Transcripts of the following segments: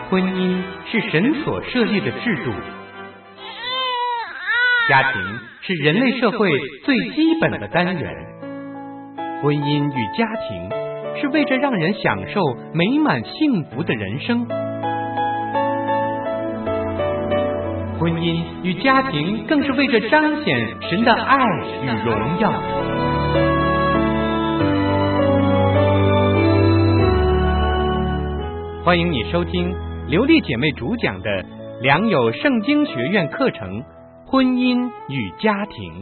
婚姻是神所设立的制度，家庭是人类社会最基本的单元。婚姻与家庭是为着让人享受美满幸福的人生。婚姻与家庭更是为着彰显神的爱与荣耀。欢迎你收听刘丽姐妹主讲的良友圣经学院课程《婚姻与家庭》。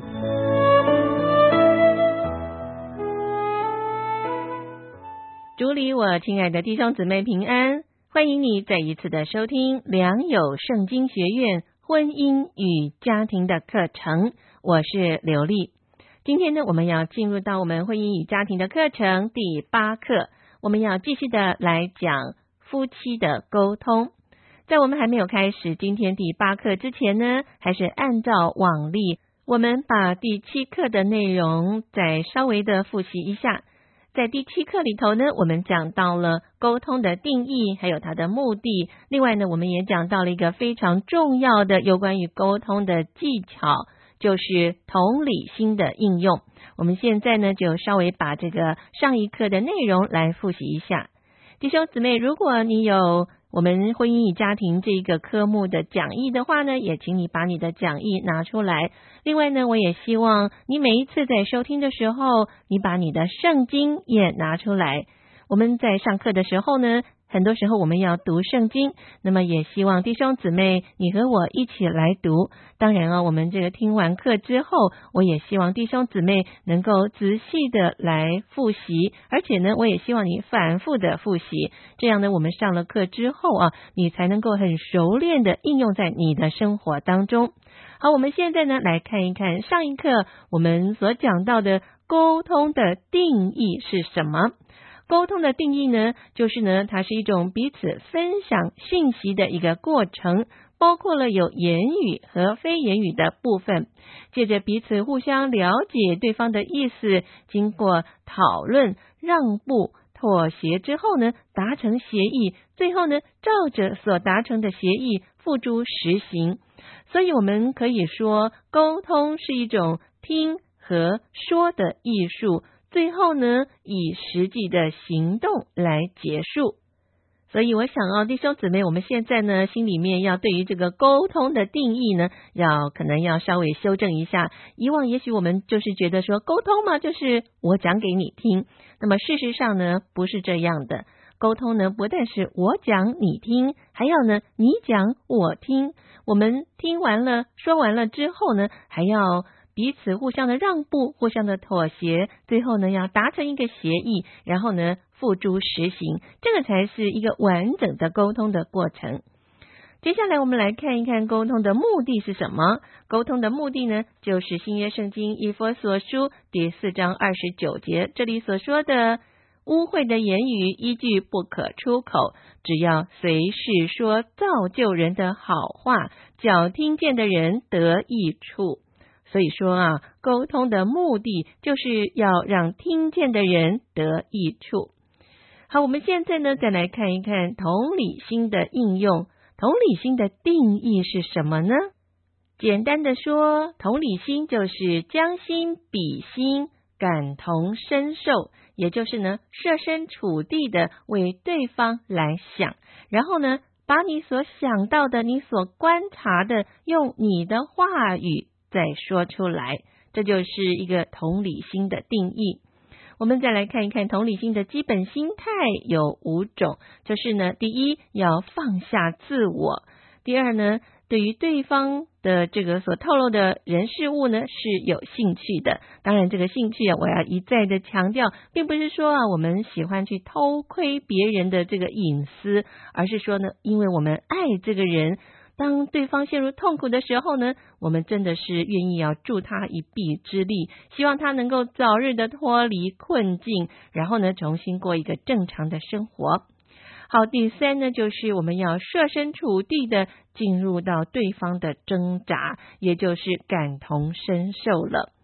主里我亲爱的弟兄姊妹平安，欢迎你再一次的收听良友圣经学院婚姻与家庭的课程，我是刘丽。今天呢，我们要进入到我们婚姻与家庭的课程第8课，我们要继续的来讲夫妻的沟通。在我们还没有开始今天第8课之前呢，还是按照往例，我们把第7课的内容再稍微的复习一下。在第7课里头呢，我们讲到了沟通的定义，还有它的目的。另外呢，我们也讲到了一个非常重要的有关于沟通的技巧，就是同理心的应用。我们现在呢，就稍微把这个上一课的内容来复习一下。弟兄姊妹，如果你有我们婚姻与家庭这个科目的讲义的话呢，也请你把你的讲义拿出来。另外呢，我也希望你每一次在收听的时候，你把你的圣经也拿出来。我们在上课的时候呢，很多时候我们要读圣经，那么也希望弟兄姊妹你和我一起来读。当然啊，我们这个听完课之后，我也希望弟兄姊妹能够仔细的来复习，而且呢，我也希望你反复的复习，这样呢，我们上了课之后啊，你才能够很熟练的应用在你的生活当中。好，我们现在呢，来看一看上一课我们所讲到的沟通的定义是什么。沟通的定义呢，就是呢，它是一种彼此分享信息的一个过程，包括了有言语和非言语的部分。借着彼此互相了解对方的意思，经过讨论、让步、妥协之后呢，达成协议，最后呢，照着所达成的协议付诸实行。所以我们可以说，沟通是一种听和说的艺术，最后呢，以实际的行动来结束。所以我想弟兄姊妹，我们现在呢，心里面要对于这个沟通的定义呢，可能要稍微修正一下。以往也许我们就是觉得说，沟通嘛，就是我讲给你听。那么事实上呢，不是这样的。沟通呢，不但是我讲你听，还要呢，你讲我听。我们听完了说完了之后呢，还要彼此互相的让步，互相的妥协，最后呢，要达成一个协议，然后呢，付诸实行，这个才是一个完整的沟通的过程。接下来我们来看一看沟通的目的是什么。沟通的目的呢，就是新约圣经以弗所书第4章29节这里所说的，污秽的言语依据不可出口，只要随时说造就人的好话，叫听见的人得益处。所以说沟通的目的就是要让听见的人得益处。好，我们现在呢，再来看一看同理心的应用。同理心的定义是什么呢？简单的说，同理心就是将心比心，感同身受，也就是呢，设身处地的为对方来想，然后呢，把你所想到的，你所观察的，用你的话语再说出来，这就是一个同理心的定义。我们再来看一看同理心的基本心态有5种，就是呢，第一，要放下自我；第二呢，对于对方的这个所透露的人事物呢，是有兴趣的。当然这个兴趣我要一再的强调，并不是说我们喜欢去偷窥别人的这个隐私，而是说呢，因为我们爱这个人，当对方陷入痛苦的时候呢，我们真的是愿意要助他一臂之力，希望他能够早日的脱离困境，然后呢，重新过一个正常的生活。好，第3呢，就是我们要设身处地的进入到对方的挣扎，也就是感同身受了。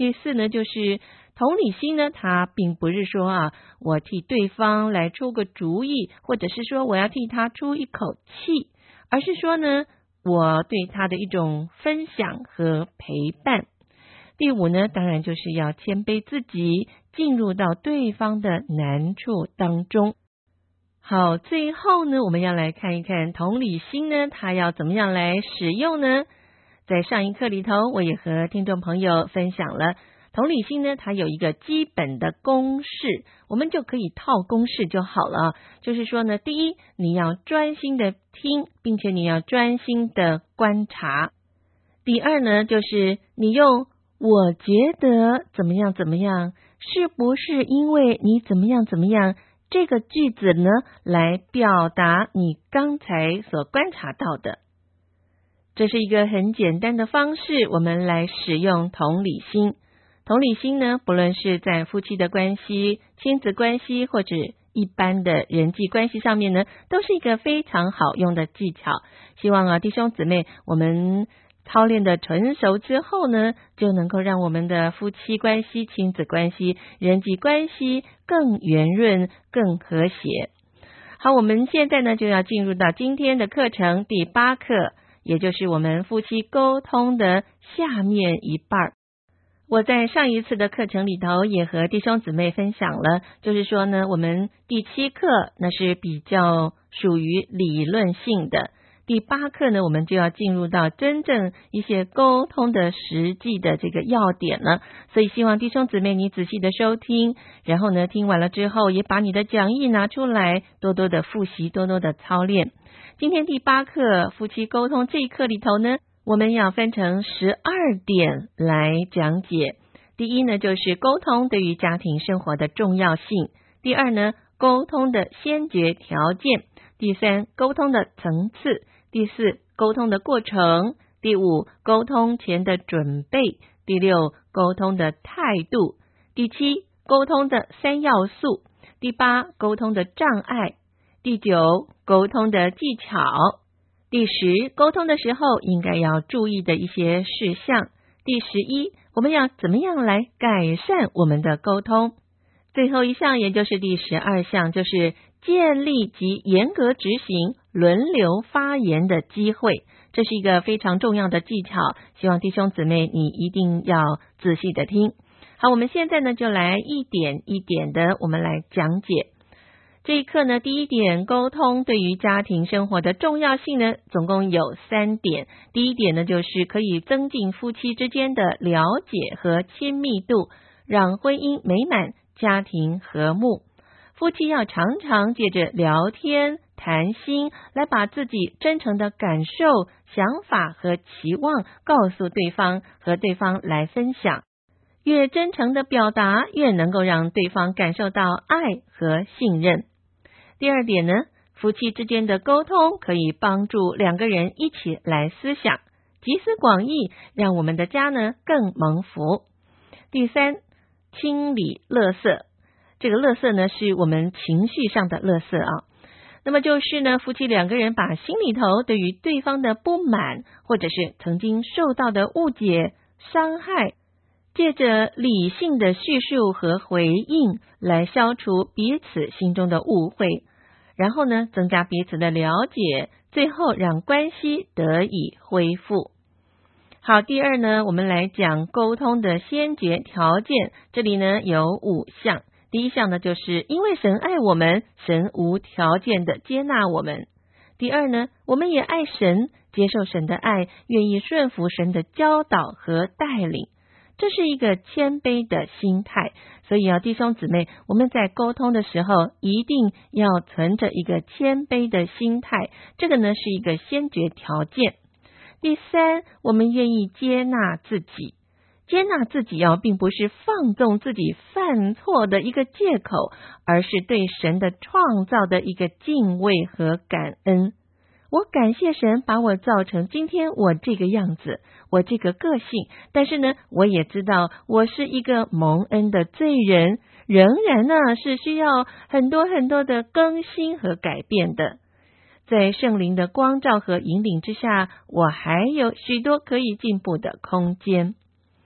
第4呢，就是同理心呢，它并不是说我替对方来出个主意，或者是说我要替他出一口气，而是说呢，我对他的一种分享和陪伴。第5呢，当然就是要谦卑自己，进入到对方的难处当中。好，最后呢，我们要来看一看同理心呢，它要怎么样来使用呢？在上一课里头，我也和听众朋友分享了同理心呢，它有一个基本的公式，我们就可以套公式就好了。就是说呢，第一，你要专心的听，并且你要专心的观察。第2呢，就是你用我觉得怎么样怎么样，是不是因为你怎么样怎么样这个句子呢，来表达你刚才所观察到的。这是一个很简单的方式，我们来使用同理心。同理心呢，不论是在夫妻的关系、亲子关系或者一般的人际关系上面呢，都是一个非常好用的技巧。希望弟兄姊妹，我们操练的纯熟之后呢，就能够让我们的夫妻关系、亲子关系、人际关系更圆润、更和谐。好，我们现在呢就要进入到今天的课程第8课，也就是我们夫妻沟通的下面一半。我在上一次的课程里头也和弟兄姊妹分享了，就是说呢，我们第7课那是比较属于理论性的，第8课呢，我们就要进入到真正一些沟通的实际的这个要点了。所以希望弟兄姊妹你仔细的收听，然后呢，听完了之后也把你的讲义拿出来，多多的复习，多多的操练。今天第8课夫妻沟通这一课里头呢，我们要分成12点来讲解。第1呢，就是沟通对于家庭生活的重要性。第2呢，沟通的先决条件。第3，沟通的层次。第4，沟通的过程。第5，沟通前的准备。第6，沟通的态度。第7，沟通的3要素。第8，沟通的障碍。第9，沟通的技巧。第10，沟通的时候应该要注意的一些事项。第11，我们要怎么样来改善我们的沟通。最后一项，也就是第12项，就是建立及严格执行轮流发言的机会。这是一个非常重要的技巧，希望弟兄姊妹你一定要仔细的听。好，我们现在呢就来一点一点的我们来讲解。这一课呢，第1点，沟通对于家庭生活的重要性呢，总共有3点。第1点呢，就是可以增进夫妻之间的了解和亲密度，让婚姻美满，家庭和睦。夫妻要常常借着聊天谈心来把自己真诚的感受、想法和期望告诉对方，和对方来分享。越真诚的表达，越能够让对方感受到爱和信任。第2点呢，夫妻之间的沟通可以帮助2个人一起来思想，集思广益，让我们的家呢更蒙福。第3，清理垃圾。这个垃圾呢，是我们情绪上的垃圾啊。那么就是呢，夫妻2个人把心里头对于对方的不满，或者是曾经受到的误解、伤害，借着理性的叙述和回应来消除彼此心中的误会，然后呢，增加彼此的了解，最后让关系得以恢复。好，第2呢，我们来讲沟通的先决条件，这里呢有5项。第1项呢，就是因为神爱我们，神无条件的接纳我们。第2呢，我们也爱神，接受神的爱，愿意顺服神的教导和带领。这是一个谦卑的心态，所以弟兄姊妹，我们在沟通的时候一定要存着一个谦卑的心态，这个呢是一个先决条件。第3，我们愿意接纳自己。接纳自己并不是放纵自己犯错的一个借口，而是对神的创造的一个敬畏和感恩。我感谢神把我造成今天我这个样子，我这个个性，但是呢，我也知道我是一个蒙恩的罪人，仍然呢是需要很多很多的更新和改变的。在圣灵的光照和引领之下，我还有许多可以进步的空间。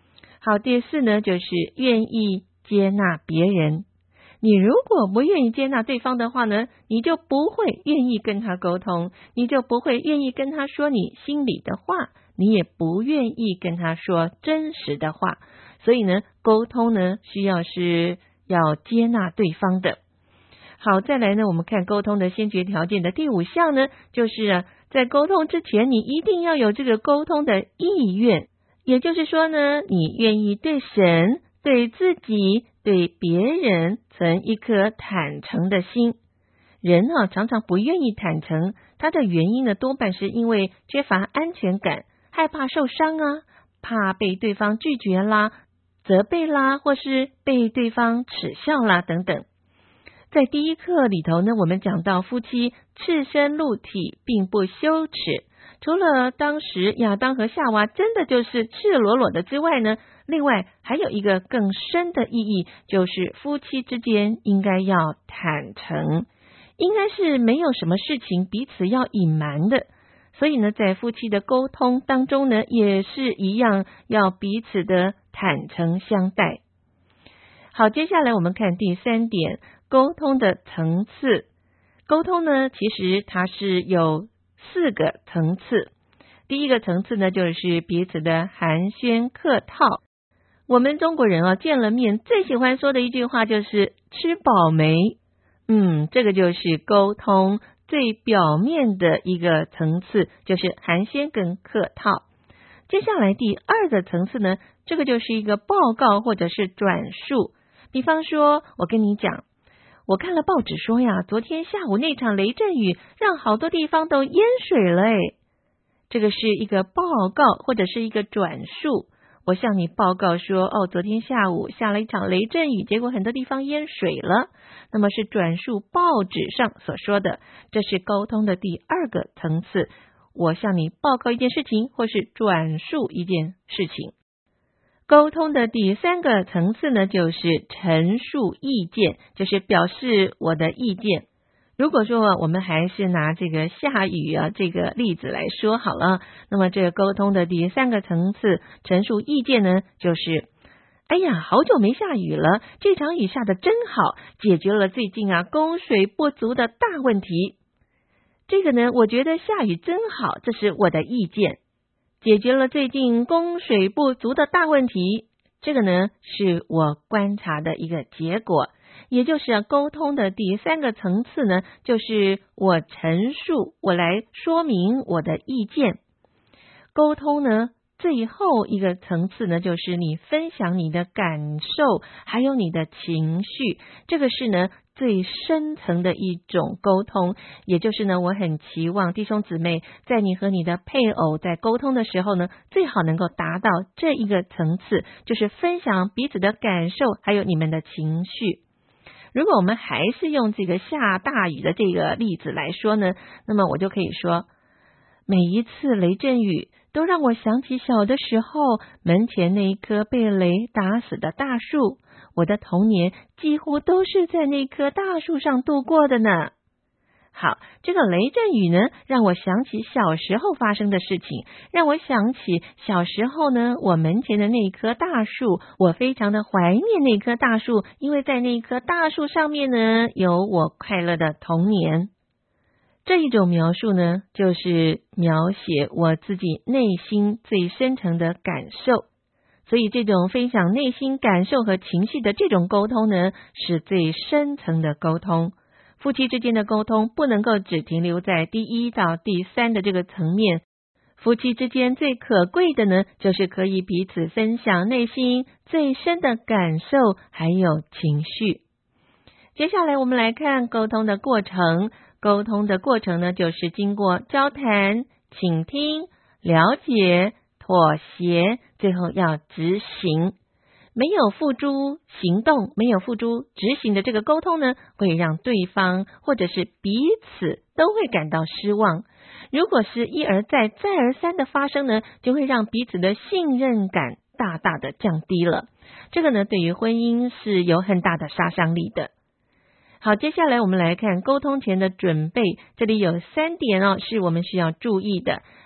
好，第四呢，就是愿意接纳别人。你如果不愿意接纳对方的话呢，你就不会愿意跟他沟通，你就不会愿意跟他说你心里的话，你也不愿意跟他说真实的话。所以呢，沟通呢，需要是要接纳对方的。好，再来呢，我们看沟通的先决条件的第5项呢，就是在沟通之前，你一定要有这个沟通的意愿。也就是说呢，你愿意对神、对自己、对别人存一颗坦诚的心。人常常不愿意坦诚，他的原因呢，多半是因为缺乏安全感，害怕受伤怕被对方拒绝啦、责备啦，或是被对方耻笑啦等等。在第一课里头呢，我们讲到夫妻赤身露体并不羞耻，除了当时亚当和夏娃真的就是赤裸裸的之外呢，另外还有一个更深的意义，就是夫妻之间应该要坦诚，应该是没有什么事情彼此要隐瞒的。所以呢，在夫妻的沟通当中呢，也是一样要彼此的坦诚相待。好，接下来我们看第3点，沟通的层次。沟通呢，其实它是有4个层次。第一个层次呢，就是彼此的寒暄客套。我们中国人见了面最喜欢说的一句话就是吃饱没？这个就是沟通最表面的一个层次，就是寒暄跟客套。接下来第2个层次呢，这个就是一个报告或者是转述。比方说，我跟你讲，我看了报纸说呀，昨天下午那场雷阵雨让好多地方都淹水了这个是一个报告或者是一个转述。我向你报告说，昨天下午下了一场雷阵雨，结果很多地方淹水了。那么是转述报纸上所说的，这是沟通的第2个层次。我向你报告一件事情，或是转述一件事情。沟通的第3个层次呢，就是陈述意见，就是表示我的意见。如果说我们还是拿这个下雨这个例子来说好了，那么这个沟通的第3个层次陈述意见呢，就是哎呀，好久没下雨了，这场雨下得真好，解决了最近供水不足的大问题。这个呢，我觉得下雨真好，这是我的意见。解决了最近供水不足的大问题，这个呢是我观察的一个结果。也就是沟通的第3个层次呢，就是我陈述，我来说明我的意见。沟通呢，最后一个层次呢，就是你分享你的感受，还有你的情绪。这个是呢最深层的一种沟通，也就是呢，我很期望弟兄姊妹在你和你的配偶在沟通的时候呢，最好能够达到这一个层次，就是分享彼此的感受，还有你们的情绪。如果我们还是用这个下大雨的这个例子来说呢，那么我就可以说，每一次雷阵雨都让我想起小的时候门前那一棵被雷打死的大树，我的童年几乎都是在那棵大树上度过的呢。好，这个雷阵雨呢，让我想起小时候发生的事情，让我想起小时候呢，我门前的那一棵大树，我非常的怀念那棵大树，因为在那棵大树上面呢，有我快乐的童年。这一种描述呢，就是描写我自己内心最深层的感受。所以这种分享内心感受和情绪的这种沟通呢，是最深层的沟通。夫妻之间的沟通不能够只停留在第1到第3的这个层面。夫妻之间最可贵的呢，就是可以彼此分享内心最深的感受还有情绪。接下来我们来看沟通的过程。沟通的过程呢，就是经过交谈、倾听、了解、妥协，最后要执行。没有付诸行动，没有付诸执行的这个沟通呢，会让对方或者是彼此都会感到失望。如果是一而再再而三的发生呢，就会让彼此的信任感大大的降低了。这个呢，对于婚姻是有很大的杀伤力的。好，接下来我们来看沟通前的准备，这里有3点是我们需要注意的。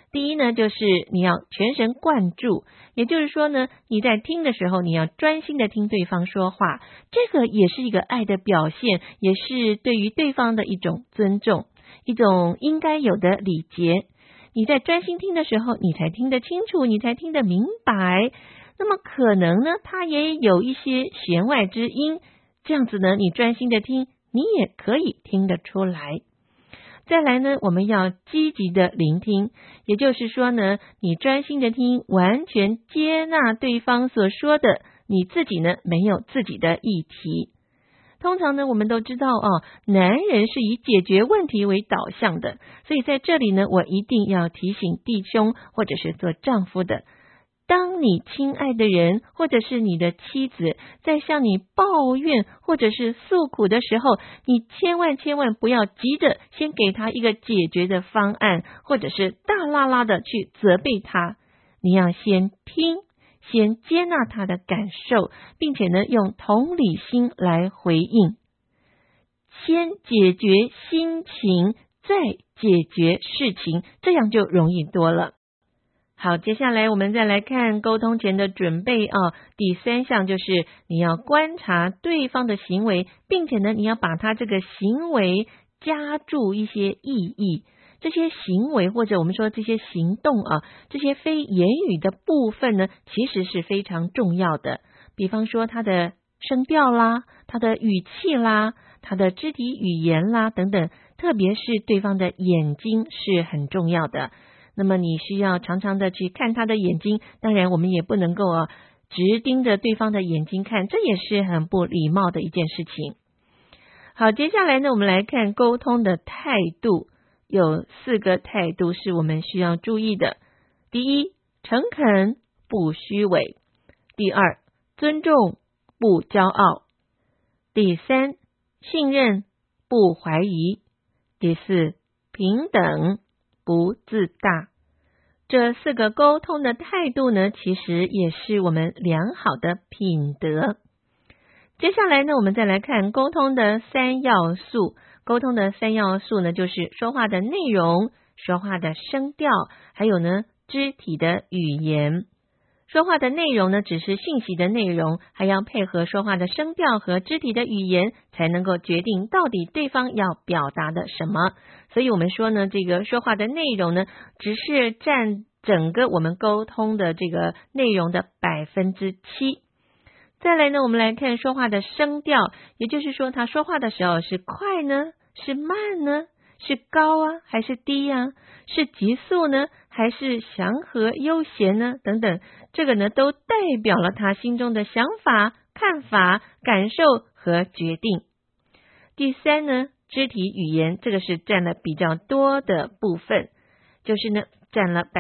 第一呢，就是你要全神贯注，也就是说呢，你在听的时候，你要专心的听对方说话，这个也是一个爱的表现，也是对于对方的一种尊重，一种应该有的礼节。你在专心听的时候，你才听得清楚，你才听得明白。那么可能呢，他也有一些弦外之音，这样子呢，你专心的听，你也可以听得出来。再来呢，我们要积极的聆听，也就是说呢，你专心的听，完全接纳对方所说的，你自己呢没有自己的议题。通常呢，我们都知道男人是以解决问题为导向的，所以在这里呢，我一定要提醒弟兄或者是做丈夫的，当你亲爱的人或者是你的妻子在向你抱怨或者是诉苦的时候，你千万不要急着先给他一个解决的方案，或者是大啦啦的去责备他。你要先听，先接纳他的感受，并且呢，用同理心来回应。先解决心情，再解决事情，这样就容易多了。好，接下来我们再来看沟通前的准备第3项就是你要观察对方的行为，并且呢，你要把他这个行为加注一些意义。这些行为或者我们说这些行动这些非言语的部分呢，其实是非常重要的。比方说他的声调啦，他的语气啦，他的肢体语言啦等等，特别是对方的眼睛是很重要的。那么你需要常常的去看他的眼睛，当然我们也不能够直盯着对方的眼睛看，这也是很不礼貌的一件事情。好，接下来呢，我们来看沟通的态度，有4个态度是我们需要注意的。第一，诚恳不虚伪；第二，尊重不骄傲；第3，信任不怀疑；第4，平等不自大。这4个沟通的态度呢，其实也是我们良好的品德。接下来呢，我们再来看沟通的3要素。沟通的3要素呢，就是说话的内容、说话的声调，还有呢，肢体的语言。说话的内容呢，只是信息的内容，还要配合说话的声调和肢体的语言，才能够决定到底对方要表达的什么。所以我们说呢，这个说话的内容呢，只是占整个我们沟通的这个内容的7%。再来呢，我们来看说话的声调，也就是说他说话的时候是快呢，是慢呢，是高还是低是急速呢，还是祥和悠闲呢，等等，这个呢都代表了他心中的想法、看法、感受和决定。第3呢，肢体语言，这个是占了比较多的部分，就是呢占了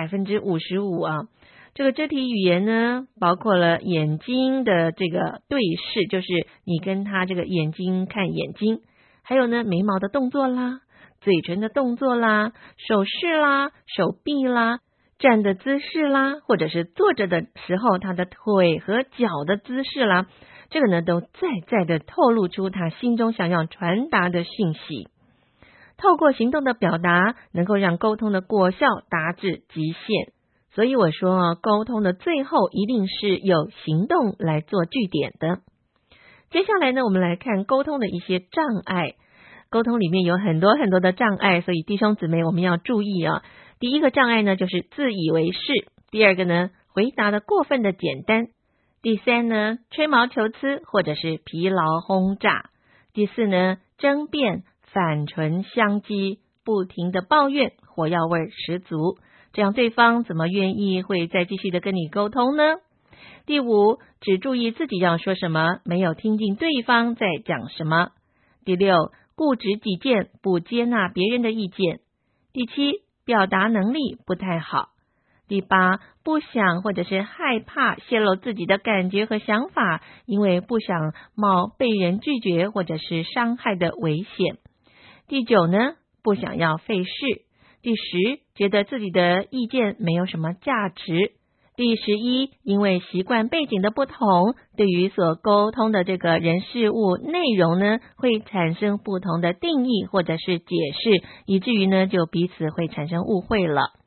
55%这个肢体语言呢，包括了眼睛的这个对视，就是你跟他这个眼睛看眼睛，还有呢眉毛的动作啦，嘴唇的动作啦，手势啦，手臂啦，站的姿势啦，或者是坐着的时候他的腿和脚的姿势啦，这个呢都在的透露出他心中想要传达的讯息。透过行动的表达，能够让沟通的果效达至极限。所以我说沟通的最后一定是有行动来做据点的。接下来呢，我们来看沟通的一些障碍。沟通里面有很多的障碍，所以弟兄姊妹我们要注意第一个障碍呢，就是自以为是；第二个呢，回答的过分的简单；第3呢，吹毛求疵或者是疲劳轰炸；第4呢，争辩反唇相讥，不停的抱怨，火药味十足，这样对方怎么愿意会再继续的跟你沟通呢？第5，只注意自己要说什么，没有听进对方在讲什么。第6，固执己见，不接纳别人的意见。第7，表达能力不太好。第8，不想或者是害怕泄露自己的感觉和想法，因为不想冒被人拒绝或者是伤害的危险。第9呢，不想要费事。第10，觉得自己的意见没有什么价值。第11，因为习惯背景的不同，对于所沟通的这个人事物内容呢，会产生不同的定义或者是解释，以至于呢就彼此会产生误会了。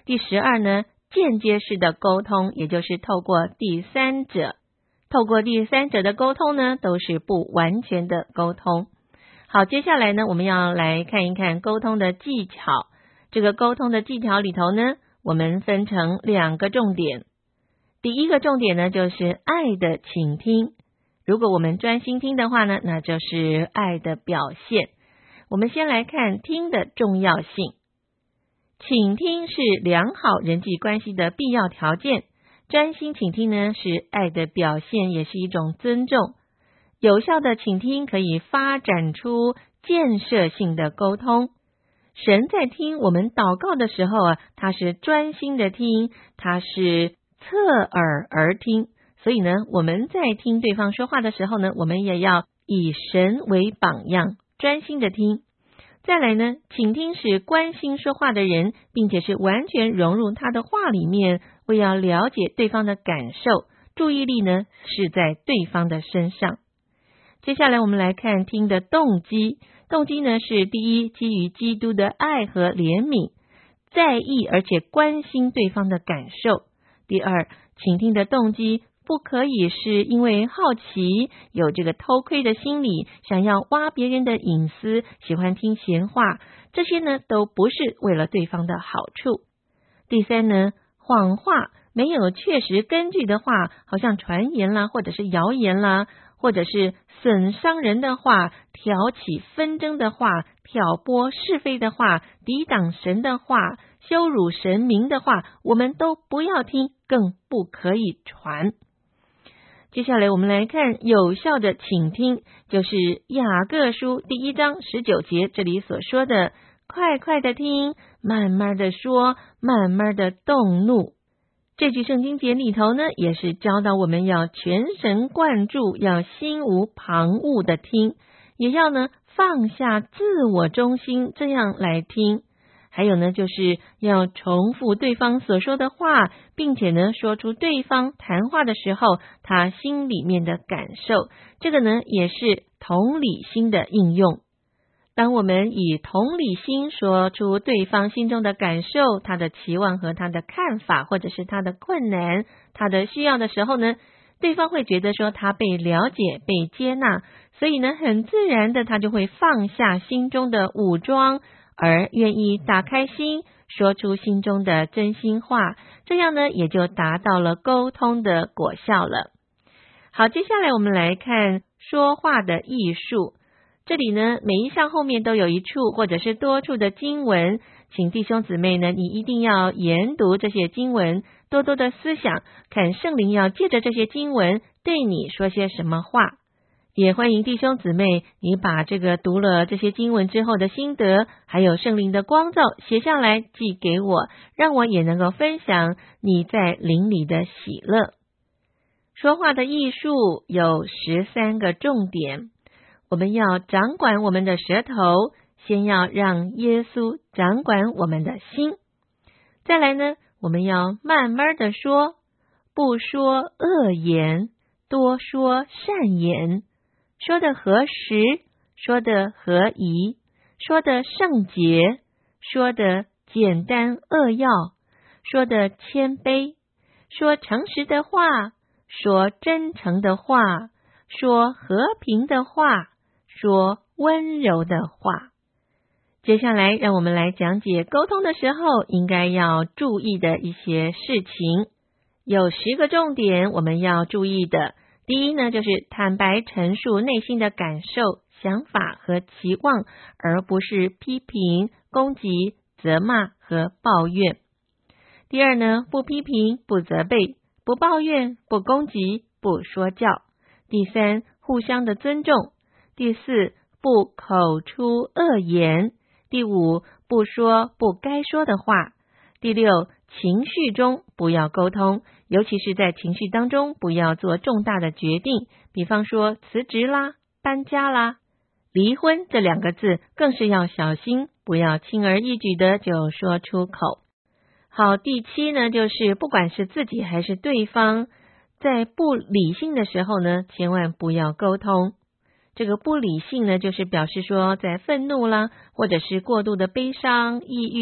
第12呢，间接式的沟通，也就是透过第三者。透过第三者的沟通呢，都是不完全的沟通。好，接下来呢，我们要来看一看沟通的技巧。这个沟通的技巧里头呢，我们分成2个重点。第一个重点呢，就是爱的倾听。如果我们专心听的话呢，那就是爱的表现。我们先来看听的重要性。倾听是良好人际关系的必要条件，专心倾听呢，是爱的表现，也是一种尊重。有效的倾听可以发展出建设性的沟通。神在听我们祷告的时候他是专心的听，他是侧耳而听。所以呢，我们在听对方说话的时候呢，我们也要以神为榜样，专心的听。再来呢，倾听是关心说话的人，并且是完全融入他的话里面，为要了解对方的感受，注意力呢是在对方的身上。接下来我们来看听的动机。动机呢是第一，基于基督的爱和怜悯，在意而且关心对方的感受。第二，倾听的动机不可以是因为好奇，有这个偷窥的心理，想要挖别人的隐私，喜欢听闲话，这些呢都不是为了对方的好处。第三呢，谎话没有确实根据的话，好像传言啦，或者是谣言啦，或者是损伤人的话，挑起纷争的话，挑拨是非的话，抵挡神的话，羞辱神明的话，我们都不要听，更不可以传。接下来我们来看有效的倾听，就是雅各书第1章19节这里所说的，快快的听，慢慢的说，慢慢的动怒。这句圣经节里头呢，也是教导我们要全神贯注，要心无旁骛的听，也要呢放下自我中心，这样来听。还有呢，就是要重复对方所说的话，并且呢说出对方谈话的时候他心里面的感受，这个呢也是同理心的应用。当我们以同理心说出对方心中的感受，他的期望和他的看法，或者是他的困难，他的需要的时候呢，对方会觉得说他被了解，被接纳，所以呢很自然的他就会放下心中的武装，而愿意打开心，说出心中的真心话，这样呢也就达到了沟通的果效了。好，接下来我们来看说话的艺术。这里呢，每一项后面都有一处或者是多处的经文，请弟兄姊妹呢，你一定要研读这些经文，多多的思想，看圣灵要借着这些经文对你说些什么话。也欢迎弟兄姊妹，你把这个读了这些经文之后的心得，还有圣灵的光照写下来寄给我，让我也能够分享你在灵里的喜乐。说话的艺术有13个重点。我们要掌管我们的舌头，先要让耶稣掌管我们的心。再来呢，我们要慢慢的说，不说恶言，多说善言，说的合时，说的合宜，说的圣洁，说的简单扼要，说的谦卑，说诚实的话，说真诚的话，说和平的话，说温柔的话。接下来让我们来讲解沟通的时候应该要注意的一些事情。有10个重点我们要注意的。第一呢，就是坦白陈述内心的感受、想法和期望，而不是批评、攻击、责骂和抱怨。第二呢，不批评、不责备、不抱怨、不攻击、不说教。第三，互相的尊重。第4，不口出恶言。第5，不说不该说的话。第6，情绪中不要沟通，尤其是在情绪当中不要做重大的决定，比方说辞职啦、搬家啦、离婚这2个字更是要小心，不要轻而易举的就说出口。好，第7呢，就是不管是自己还是对方，在不理性的时候呢，千万不要沟通。这个不理性呢，就是表示说在愤怒啦，或者是过度的悲伤、抑郁、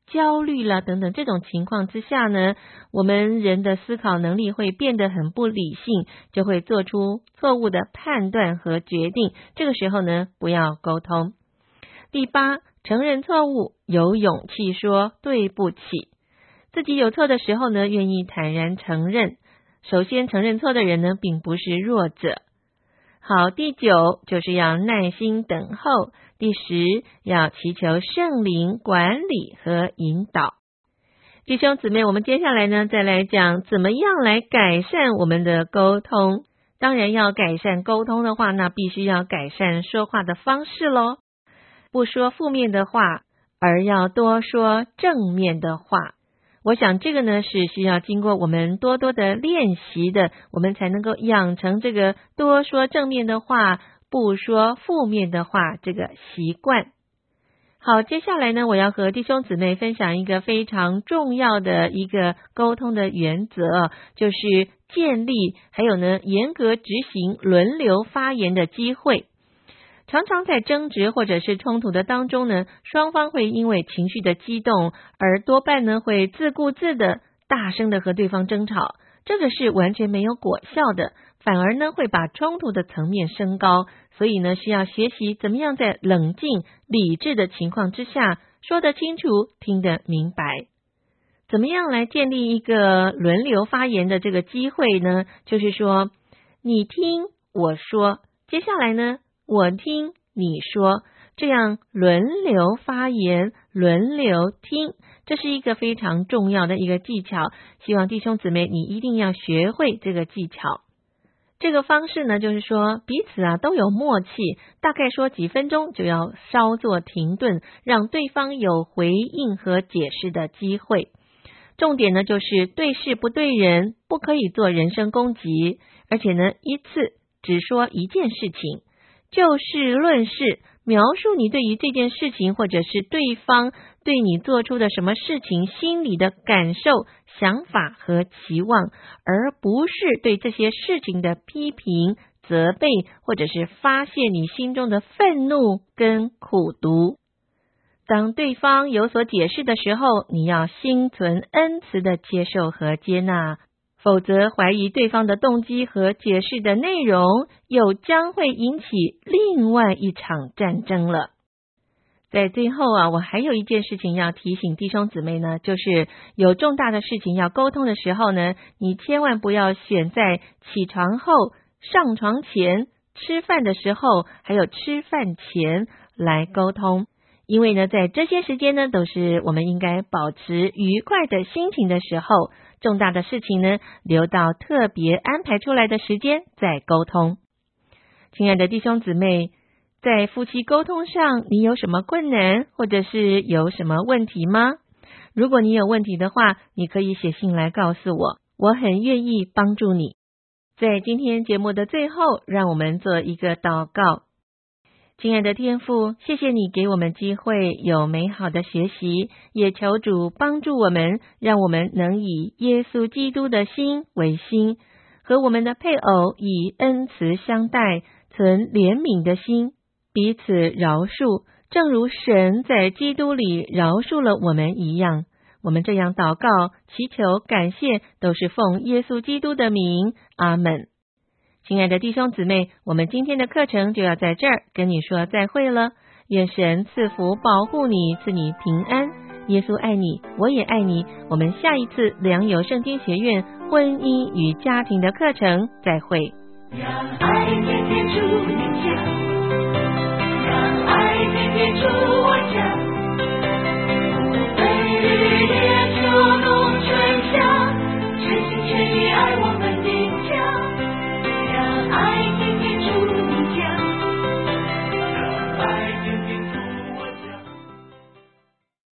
焦虑了等等这种情况之下呢，我们人的思考能力会变得很不理性，就会做出错误的判断和决定。这个时候呢，不要沟通。第8，承认错误，有勇气说对不起。自己有错的时候呢，愿意坦然承认。首先承认错的人呢，并不是弱者。好，第9就是要耐心等候。第10，要祈求圣灵管理和引导。弟兄姊妹，我们接下来呢，再来讲怎么样来改善我们的沟通。当然要改善沟通的话，那必须要改善说话的方式咯。不说负面的话，而要多说正面的话。我想这个呢是需要经过我们多多的练习的，我们才能够养成这个多说正面的话，不说负面的话这个习惯。好，接下来呢，我要和弟兄姊妹分享一个非常重要的一个沟通的原则，就是建立还有呢严格执行轮流发言的机会。常常在争执或者是冲突的当中呢，双方会因为情绪的激动，而多半呢会自顾自的大声的和对方争吵，这个是完全没有果效的，反而呢会把冲突的层面升高。所以呢，需要学习怎么样在冷静理智的情况之下说得清楚，听得明白。怎么样来建立一个轮流发言的这个机会呢？就是说你听我说，接下来呢我听你说，这样轮流发言，轮流听，这是一个非常重要的一个技巧，希望弟兄姊妹你一定要学会这个技巧。这个方式呢，就是说彼此都有默契，大概说几分钟就要稍作停顿，让对方有回应和解释的机会。重点呢就是对事不对人，不可以做人身攻击，而且呢一次只说一件事情，就事论事，描述你对于这件事情或者是对方对你做出的什么事情心里的感受、想法和期望，而不是对这些事情的批评、责备或者是发泄你心中的愤怒跟苦毒。当对方有所解释的时候，你要心存恩慈的接受和接纳，否则怀疑对方的动机和解释的内容，又将会引起另外一场战争了。在最后我还有一件事情要提醒弟兄姊妹呢，就是有重大的事情要沟通的时候呢，你千万不要选在起床后、上床前、吃饭的时候，还有吃饭前来沟通。因为呢，在这些时间呢，都是我们应该保持愉快的心情的时候，重大的事情呢，留到特别安排出来的时间再沟通。亲爱的弟兄姊妹，在夫妻沟通上，你有什么困难，或者是有什么问题吗？如果你有问题的话，你可以写信来告诉我，我很愿意帮助你。在今天节目的最后，让我们做一个祷告。亲爱的天父，谢谢你给我们机会有美好的学习，也求主帮助我们，让我们能以耶稣基督的心为心，和我们的配偶以恩慈相待，存怜悯的心，彼此饶恕，正如神在基督里饶恕了我们一样。我们这样祷告、祈求、感谢，都是奉耶稣基督的名，阿们。亲爱的弟兄姊妹，我们今天的课程就要在这儿跟你说再会了。愿神赐福保护你，赐你平安。耶稣爱你，我也爱你。我们下一次良友圣经学院婚姻与家庭的课程再会。 让爱天天住你